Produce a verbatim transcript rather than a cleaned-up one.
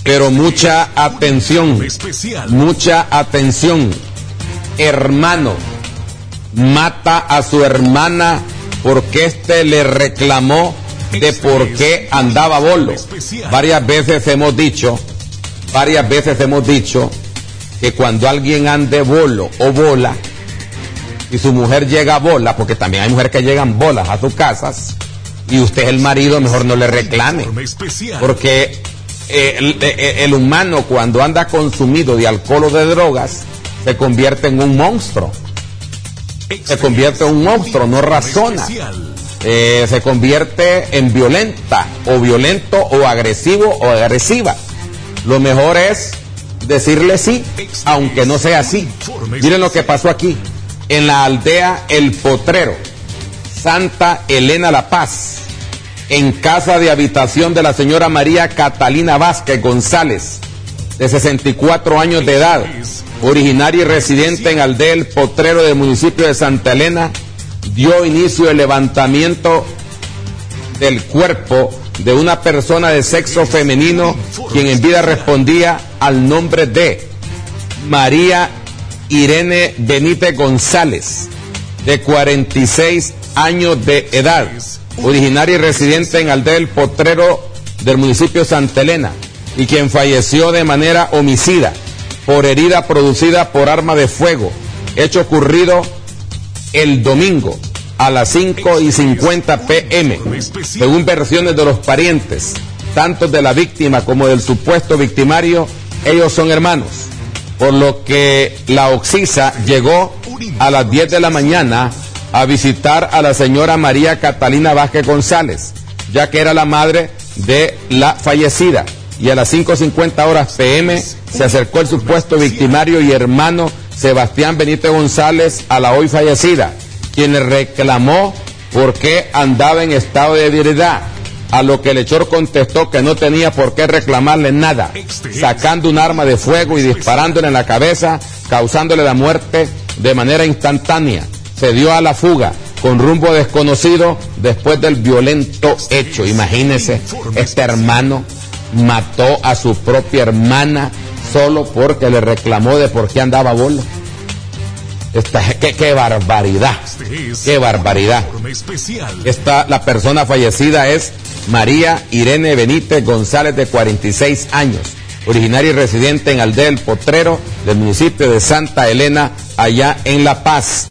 Pero mucha atención, mucha atención. Hermano mata a su hermana porque éste le reclamó de por qué andaba bolo. Varias veces hemos dicho, varias veces hemos dicho que cuando alguien ande bolo o bola y su mujer llega bola, porque también hay mujeres que llegan bolas a sus casas, y usted es el marido, mejor no le reclame, porque el, el, el humano cuando anda consumido de alcohol o de drogas se convierte en un monstruo, se convierte en un monstruo, no razona, eh, se convierte en violenta o violento o agresivo o agresiva. Lo mejor es decirle sí, aunque no sea así. Miren lo que pasó aquí en la aldea El Potrero, Santa Elena La Paz, en casa de habitación de la señora María Catalina Vázquez González, de sesenta y cuatro años de edad, originaria y residente en aldea El Potrero del municipio de Santa Elena, dio inicio el levantamiento del cuerpo de una persona de sexo femenino, quien en vida respondía al nombre de María Irene Benítez González, de cuarenta y seis años de edad, originaria y residente en aldea El Potrero del municipio de Santa Elena, y quien falleció de manera homicida por herida producida por arma de fuego, hecho ocurrido el domingo a las cinco y cincuenta pm, según versiones de los parientes, tanto de la víctima como del supuesto victimario. Ellos son hermanos, por lo que la Oxisa llegó a las diez de la mañana a visitar a la señora María Catalina Vázquez González, ya que era la madre de la fallecida, y a las cinco cincuenta horas pm se acercó el supuesto victimario y hermano Sebastián Benítez González a la hoy fallecida, quien le reclamó por qué andaba en estado de ebriedad, a lo que el hechor contestó que no tenía por qué reclamarle nada, sacando un arma de fuego y disparándole en la cabeza, causándole la muerte de manera instantánea. Se dio a la fuga con rumbo desconocido después del violento hecho. Imagínese, este hermano mató a su propia hermana solo porque le reclamó de por qué andaba bolo. Esta, qué, qué barbaridad, qué barbaridad. Esta, la persona fallecida es María Irene Benítez González, de cuarenta y seis años, originaria y residente en aldea El Potrero del municipio de Santa Elena, allá en La Paz.